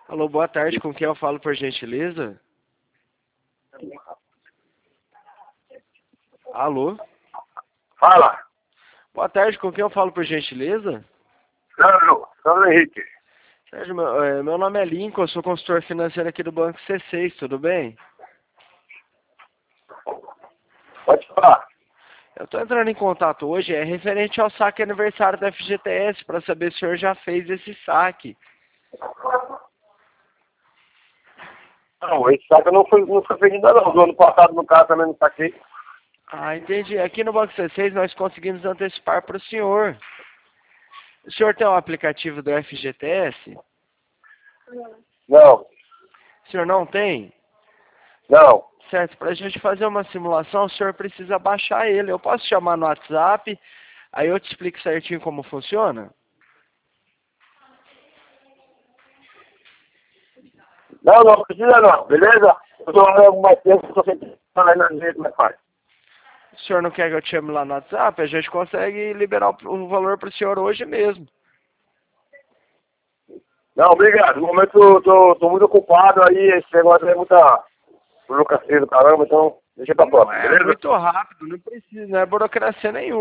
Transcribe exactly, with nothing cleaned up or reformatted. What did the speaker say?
Alô, boa tarde, com quem eu falo por gentileza? Alô? Fala. Boa tarde, com quem eu falo por gentileza? Sandro, Sandro Henrique. Sérgio, meu, é, meu nome é Lincoln, eu sou consultor financeiro aqui do Banco C seis, tudo bem? Pode falar. Eu estou entrando em contato hoje, é referente ao saque aniversário da F G T S, para saber se o senhor já fez esse saque. Não, esse saco não foi, não foi feito ainda não. Do ano passado, no caso, também não saquei. Ah, entendi. Aqui no Banco C seis nós conseguimos antecipar para o senhor. O senhor tem o aplicativo do F G T S? Não, O senhor não tem? não. Certo, para a gente fazer uma simulação, o senhor precisa baixar ele. Eu posso chamar no WhatsApp, aí eu te explico certinho como funciona? Não, não precisa não, beleza? Eu tô olhando mais tempo, eu tô sempre falando na gente, mas faz. O senhor não quer que eu te chame lá no WhatsApp? A gente consegue liberar o o valor para o senhor hoje mesmo. Não, obrigado. No momento eu tô, tô muito ocupado aí, esse negócio é muita burocracia do caramba, então deixa pra Não próxima, é beleza? muito rápido, não precisa, não é burocracia nenhuma.